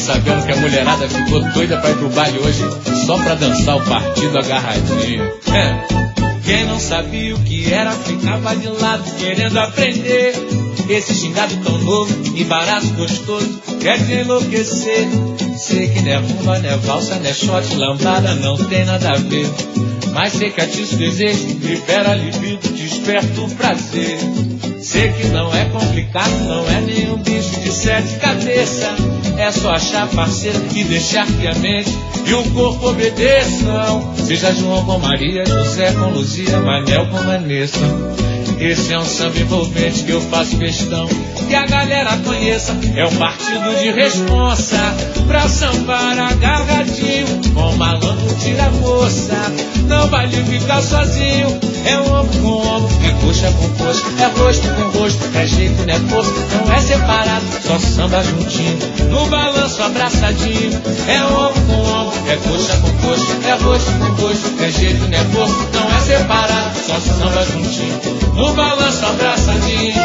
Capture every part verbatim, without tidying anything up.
sabendo que a mulherada ficou doida pra ir pro baile hoje só pra dançar o partido agarradinho. É. Quem não sabia o que era ficava de lado querendo aprender. Esse gingado tão novo e barato gostoso quer te enlouquecer. Sei que não é rumba, não é valsa, não é shot, lambada, não tem nada a ver. Mas sei que atiça o desejo, libera a libido, desperta o prazer. Sei que não é complicado, não é nenhum bicho de sete cabeças. É só achar parceiro e deixar que a mente e o corpo obedeçam. Seja João com Maria, José com Luzia, Manel com Vanessa. Esse é um samba envolvente que eu faço questão que a galera conheça. É um partido de responsa pra sambar agarradinho, com malandro tira a moça. Não vale ficar sozinho, é ombro com ombro, é coxa com coxa, é rosto com rosto, é jeito, não é força, não é separado, só samba juntinho, no balanço abraçadinho. É ombro com ombro, é coxa com coxa, é rosto com rosto, é jeito, não é força, não é separado, só samba juntinho, no balanço abraçadinho.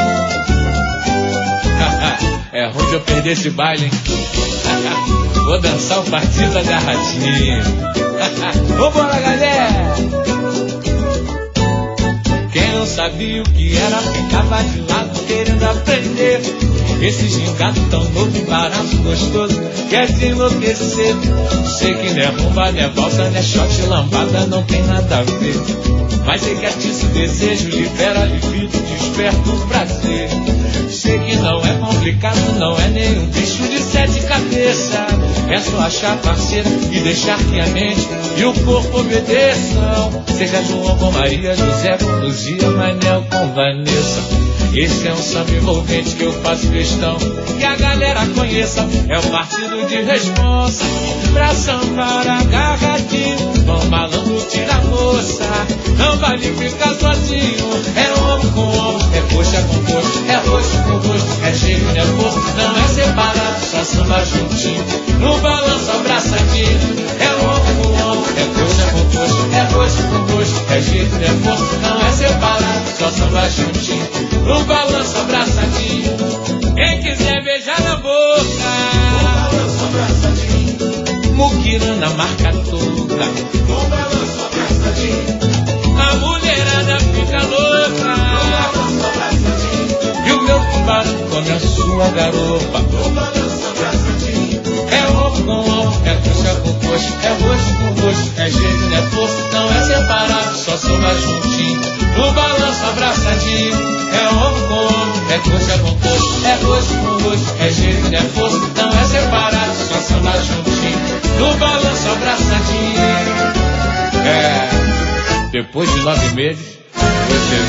É ruim de eu perder esse baile, hein? Vou dançar o partido agarradinho. Vambora, galera! Quem não sabia o que era ficava de lado querendo aprender. Esse gingado tão novo e barato gostoso quer se enlouquecer. Sei que não é rumba, não é valsa, não é shot, lambada, não tem nada a ver. Mas sei que atiça o desejo, libera a libido, desperta o prazer. Sei que não é complicado, não é nenhum bicho de sete cabeças. É só achar parceiro e deixar que a mente e o corpo obedeçam. Seja João com Maria, José com Luzia, Manel com Vanessa. Esse é um samba envolvente que eu faço questão que a galera conheça. É um partido de responsa pra sambar agarradinho, com malandro tira a moça. Não vale ficar sozinho, é ombro com ombro, é coxa com coxa, é rosto com rosto, é jeito, não é força, não é separado, só samba juntinho, no balanço abraçadinho. É ombro com ombro, é coxa com coxa, é rosto com rosto, é jeito, não é força, não é separado, só samba juntinho, no balanço abraçadinho. Quem quiser beijar na boca, no balanço abraçadinho. Muquirana marca toda, no balanço abraçadinho. A mulherada fica louca, no balanço abraçadinho. E o meu tubarão come a sua garopa, no balanço abraçadinho. É ombro com ombro, é coxa com coxa, é rosto com rosto, é jeito, não é força, não é separado, só samba juntinho, no balanço abraçadinho. É ombro com ombro, é coxa com coxa, é rosto com rosto, é jeito, não é força, não é separado, só samba juntinho, no balanço abraçadinho. É, depois de nove meses, você